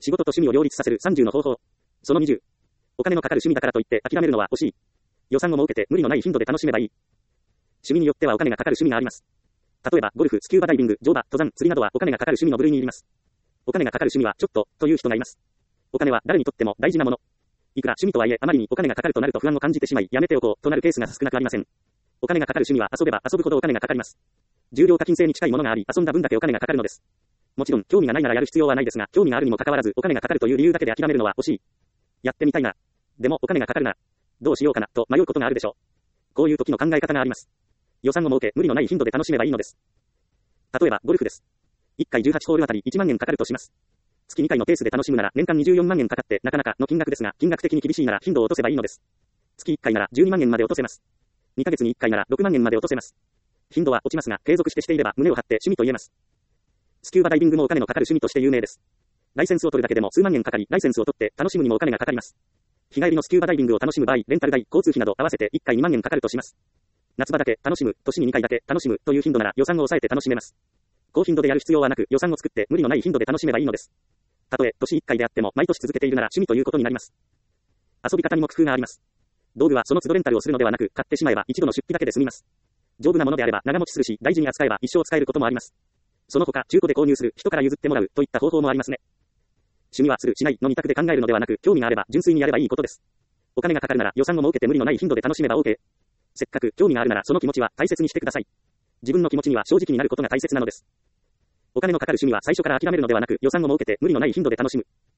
仕事と趣味を両立させる30の方法。その20。お金のかかる趣味だからといって諦めるのは惜しい。予算を設けて無理のない頻度で楽しめばいい。趣味によってはお金がかかる趣味があります。例えば、ゴルフ、スキューバダイビング、乗馬、登山、釣りなどはお金がかかる趣味の部類に入ります。お金がかかる趣味はちょっと、という人がいます。お金は誰にとっても大事なもの。いくら趣味とはいえ、あまりにお金がかかるとなると不安を感じてしまい、やめておこう、となるケースが少なくありません。お金がかかる趣味は遊べば遊ぶほどお金がかかります。重量課金制に近いものがあり、遊んだ分だけお金がかかるのです。もちろん、興味がないならやる必要はないですが、興味があるにもかかわらず、お金がかかるという理由だけで諦めるのは惜しい。やってみたいな。でも、お金がかかるな。どうしようかな、と迷うことがあるでしょう。こういう時の考え方があります。予算を設け、無理のない頻度で楽しめばいいのです。例えば、ゴルフです。1回18ホールあたり1万円かかるとします。月2回のペースで楽しむなら年間24万円かかってなかなかの金額ですが、金額的に厳しいなら頻度を落とせばいいのです。月1回なら12万円まで落とせます。2ヶ月に1回なら6万円まで落とせます。頻度は落ちますが、継続していれば胸を張って趣味と言えます。スキューバダイビングもお金のかかる趣味として有名です。ライセンスを取るだけでも数万円かかり、ライセンスを取って楽しむにもお金がかかります。日帰りのスキューバダイビングを楽しむ場合、レンタル代、交通費など合わせて1回2万円かかるとします。夏場だけ楽しむ、年に2回だけ楽しむという頻度なら予算を抑えて楽しめます。高頻度でやる必要はなく、予算を作って無理のない頻度で楽しめばいいのです。たとえ年1回であっても毎年続けているなら趣味ということになります。遊び方にも工夫があります。道具はその都度レンタルをするのではなく、買ってしまえば一度の出費だけで済みます。丈夫なものであれば長持ちするし、大事に扱えば一生使えることもあります。その他、中古で購入する、人から譲ってもらうといった方法もありますね。趣味はする、しないの二択で考えるのではなく、興味があれば純粋にやればいいことです。お金がかかるなら予算を設けて無理のない頻度で楽しめば OK。せっかく興味があるならその気持ちは大切にしてください。自分の気持ちには正直になることが大切なのです。お金のかかる趣味は最初から諦めるのではなく、予算を設けて無理のない頻度で楽しむ。